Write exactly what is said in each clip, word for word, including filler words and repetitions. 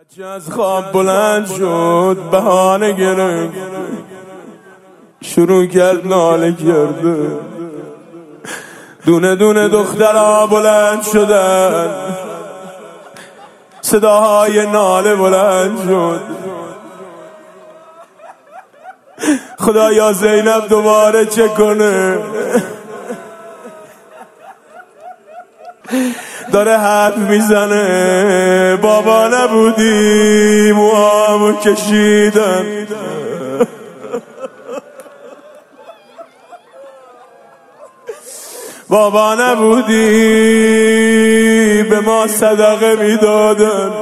بچه از خواب بلند شد، بهانه گرفت، شروع کرد ناله کرده. دونه دونه دخترها بلند شدن، صداهای ناله بلند شد. خدایا زینب دوباره چه کنه؟ داره حرف میزنه، بابا نبودی موامو کشیدن، بابا نبودی به ما صدقه میدادن.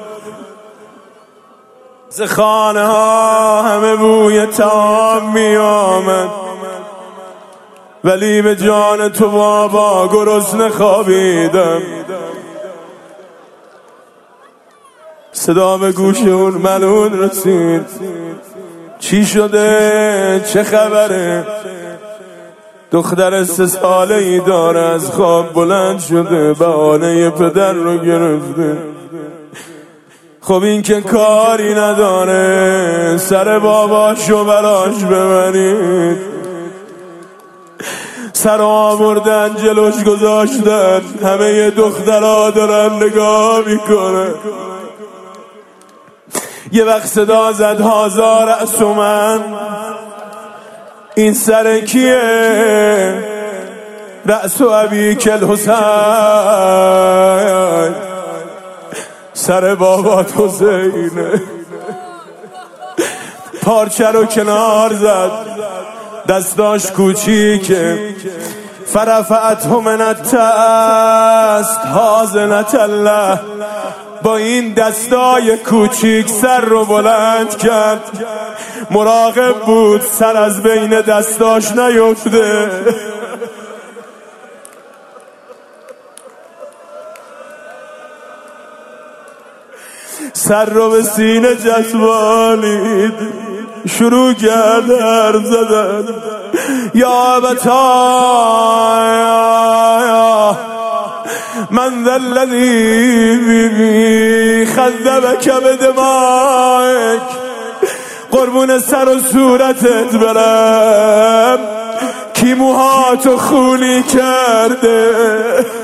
ز خانه ها همه بوی طعام می آمد، ولی به جان تو بابا گرسنه خوابیدم. صدا به گوش اون ملعون رسید، چی شده؟ چه خبره؟ دختر سه ساله ای داره از خواب بلند شده، بهانه پدر رو گرفته. خب این که کاری نداره، سر باباشو براش ببرید. سر آوردن جلوش گذاشتن، همه دخترها دارن نگاه میکنن. یه وقت صدا زد هازا رأس من، این سر کیه؟ رأس ابیک الحسین، سر بابات حسینه. پارچه رو کنار زد، دستاش کوچیکه. فرفعته من التست حاضنة الله، با این دستای کوچیک سر رو بلند کرد. مراقب بود سر از بین دستاش نیفته. سر رو به سینه جذبانید، شروع کرد حرف زدن. یا ابتاه من ذا الذی خذبک بدمائک، قربون سر و صورتت برم، کی موهاتو خونی کرده؟